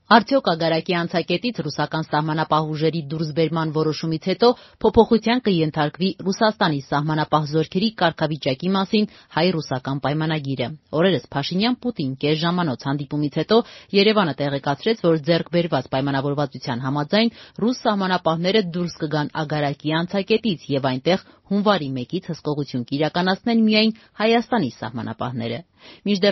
Արդյոք ագարակի անցակետից ռուսական սահմանապահ ուժերի դուրսբերման որոշումից հետո փոփոխության կենթարկվի Ռուսաստանի սահմանապահ զորքերի կարգավիճակի մասին հայ-ռուսական պայմանագիրը։ Օրերս Փաշինյան-Պուտին կես ժամանոց հանդիպումից հետո Երևանը տեղեկացրեց, որ ձեռք բերված պայմանավորվածության համաձայն ռուս սահմանապահները դուրս կգան ագարակի անցակետից եւ այնտեղ հունվարի 1-ից հսկողություն կիրականացնեն միայն Հայաստանի սահմանապահները։ Մինչդեռ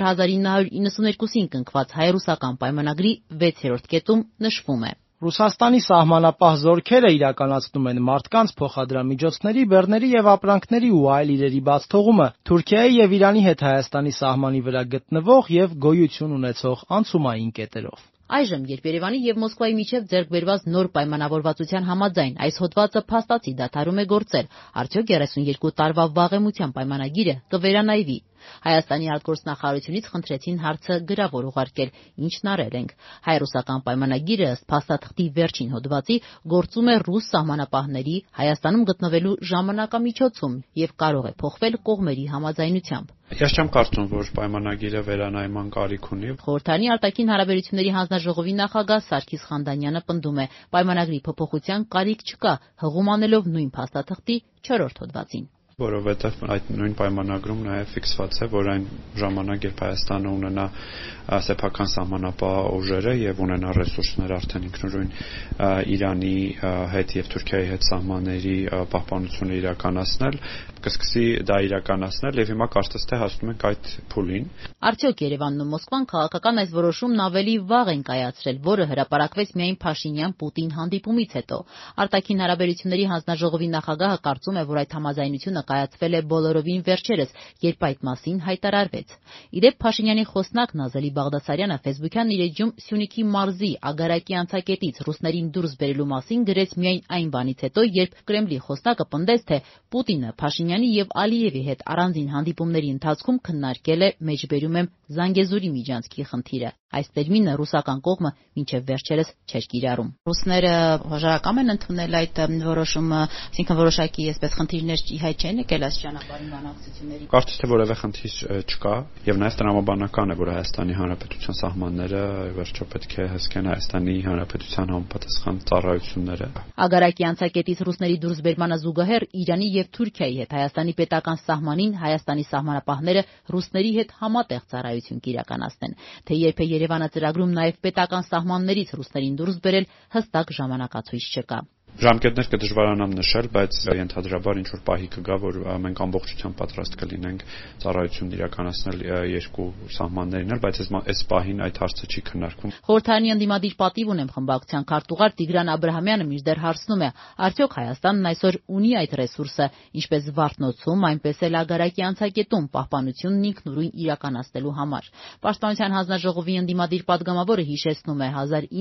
1992-ին կնքված հայ-ռուսական պայմանագրի 6-րդ կետում նշվում է. Ռուսաստանի սահմանապահ զորքերը իրականացնում են մարդկանց, փոխադրամիջոցների, բեռների եւ ապրանքների ու այլ իրերի բաց թողումը Թուրքիայի եւ Իրանի հետ Հայաստանի սահմանի վրա գտնվող եւ գոյություն ունեցող անցումային կետերով։ Այժմ, երբ Երևանի եւ Մոսկվայի միջև ձեռք բերված նոր պայմանավորվածության համաձայն այս հոդվածը փաստացի դադարում է գործել, արդյոք 32 տարվա վաղեմության պայմանագիրը կվերանայվի։ Հայաստանի արտգործնախարարությունից խնդրեցին հարցը գրավոր ուղարկել, ինչն արել ենք։ Հայ-ռուսական պայմանագիրը ըստ փաստաթղթի վերջին հոդվածի գործում է ռուս սահմանապահների Հայաստանում գտնվելու ժամանակամիջոցում եւ կարող է փոխվել կողմերի համաձայնությամբ։ Ես չեմ կարծում, որ պայմանագիրը վերանայման կարիք ունի։ Խորհրդարանի արտաքին հարաբերությունների հանձնաժողովի նախագահ Սարգիս Խանդանյանը պնդում է, պայմանագրի փոփոխության կարիք չկա, հղում անելով նույն փաստաթղթի 4-րդ հոդվածին։ Որովհետև այդ նույն պայմանագրում նաև ֆիքսված է, որ այն ժամանակ, երբ Հայաստանը ունենա սեփական սահմանապահ ուժերը եւ ունենա ռեսուրսներ արդեն ինքնուրույն Իրանի հետ եւ Թուրքիայի հետ սահմանների պահպանությունը իրականացնել, կսկսի դա իրականացնել եւ հիմա կարծես թե հասնում ենք այդ փուլին։ Արդյոք Երևանն ու Մոսկվան քաղաքական այս որոշումն ավելի վաղ են կայացրել, որը հրապարակվեց միայն Փաշինյան-Պուտին հանդիպումից հետո։ Արտաքին հարաբերությունների հանձնաժողովի նախագահը կարծում է, որ այդ համաձայնությունը կայացվել է բոլորովին վերջերս, երբ այդ մասին հայտարարվեց։ Իդեպ Փաշինյանի խոսնակ Նազելի Բաղդասարյանը Facebook-յան իր էջում Սյունիքի մարզի ագարակի անցակետից ռուսներին դուրս բերելու մասին գրեց միայն այն բանից հետո, երբ Կրեմլի խոսնակը պնդեց, թե Պուտինը Փաշինյանի եւ Ալիևի հետ առանձին հանդիպումների ընթացքում քննարկել է, մեջբերում եմ, Զանգեզուրի միջանցքի խնդիրը։ Այս տերմինը ռուսական կողմը մինչև վերջերս չէր կիրառում։ Ռուսները հոժարակամ են ընդունել այդ որոշումը, այսինքն որոշակի այսպես խնդիրներ հայտ չեն եկել այս ճանապարհին բանակցությունների։ Կարծես թե որևէ խնդիր չկա եւ նաեւ տրամաբանական է, որ Հայաստանի Հանրապետության սահմանները վերջո պետք է հսկեն Հայաստանի Հանրապետության համապատասխան ծառայությունները։ Ագարակի անցակետից ռուսների դուրսբերմանը զուգահեռ Իրանի եւ Թուրքիայի հետ Հայաստանի պետական սահմանին Հայաստանի սահմանապահները ռուսների հետ համատեղ ծառայություն կիրականացնեն, թե երբ է Երևանը ծրագրում նաև պետական սահմաններից ռուսներին դուրս բերել, հստակ ժամանակացույց չկա։ Ժամկետներ կդժվարանամ նշել, բայց ենթադրաբար ինչ որ պահի կգա, որ մենք ամբողջությամբ պատրաստ կլինենք ծառայություն իրականացնել երկու սահմաններին, բայց այս պահին այդ հարցը չի քննարկվում։ Խորհրդարանի ընդդիմադիր պատիվ ունեմ խմբակցության քարտուղար Տիգրան Աբրահամյանը մինչդեռ հարցնում է, արդյոք Հայաստանն այսօր ունի այդ ռեսուրսը, ինչպես Զվարթնոցում, այնպես էլ ագարակի անցակետում պահպանությունն ինքնուրույն իրականացնելու համար։ Պաշտպանության հանձնաժողովի ընդդիմադիր պատգամավորը հիշեցնում է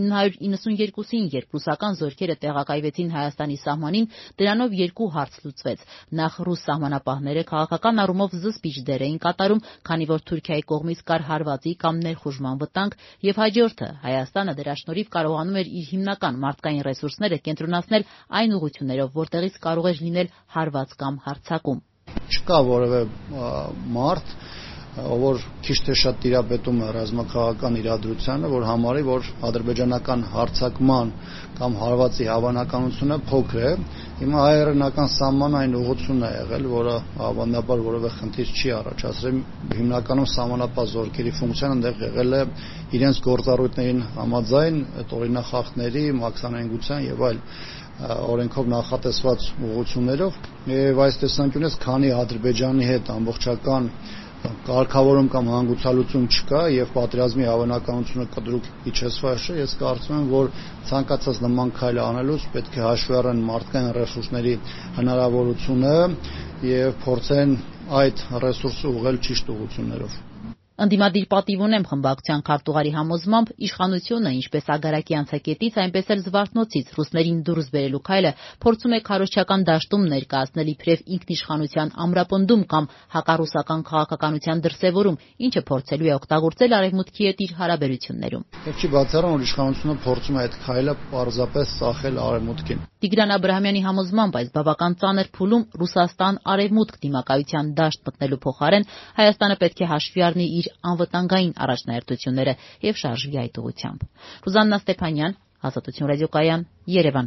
1992-ին, երբ ռուսական զորքերը տեղակայվեցին Հայաստանի սահմանին, դրանով երկու հարց լուծվեց։ Նախ ռուս սահմանապահները քաղաքական առումով զսպիչ դեր էին կատարում, քանի որ Թուրքիայի կողմից կար հարվածի կամ ներխուժման վտանգ, եւ հաջորդը Հայաստանը դրա շնորհիվ կարողանում էր իր հիմնական մարդկային ռեսուրսները կենտրոնացնել այն ուղղություններով, որտեղից կարող էր լինել հարված կամ հարձակում։ Չկա որևէ մարդ, որ քիչ թե շատ տիրապետում է ռազմաքաղաքական իրադրությանը, որ համարի, որ ադրբեջանական հարձակման կամ հարվածի հավանականությունը փոքր է։ Հիմա հայ-իրանական սահմանը այն ուղղությունն է եղել, որը հավանաբար որևէ խնդիր չի առաջացրել։ Հիմնականում սահմանապահ զորքերի ֆունկցիան այնտեղ եղել է իրենց գործառույթներին համաձայն օրինախախտների, մաքսանենգության եւ այլ օրենքով նախատեսված ուղղություններով, եւ այս տեսանկյունից քանի Ադրբեջանի հետ ամբողջական կարգավորում կամ հանգուցալուծում չկա եւ պատերազմի հավանականությունը կտրուկ իջեցված է, ես կարծում եմ, որ ցանկացած նման քայլ անելուց պետք է հաշվի առնեն մարդկային ռեսուրսների հնարավորությունը եւ փորձեն այդ ռեսուրսը ուղղել ճիշտ ուղղություններով։ Ընդդիմադիր պատիվ ունեմ խմբակցության քարտուղարի համոզմամբ իշխանությունը ինչպես ագարակի անցակետից, այնպես էլ Զվարթնոցից ռուսներին դուրս բերելու քայլը փորձում է քարոզչական դաշտում ներկայացնել իբրև ինքնիշխանության ամրապնդում կամ հակառուսական քաղաքականության դրսևորում, ինչը փորձելու է օգտագործել Արևմուտքի հետ իր հարաբերություններում։ Չի բացառում, որ իշխանությունը փորձում է այդ քայլը պարզապես ծախել Արևմուտքին։ Տիգրան Աբրահամյանի համոզմամբ այս բավական ծանր փուլում Ռուսաստան-Արևմուտք դիմակայության դաշտ մտնելու փոխարեն Հայաստանը պետք է հաշվի առնի իր անվտանգային առաջնահերթությունները եւ շարժվի այդ ուղղությամբ։ Ռուզաննա Ստեփանյան, Ազատություն ռադիոկայան, Երևան։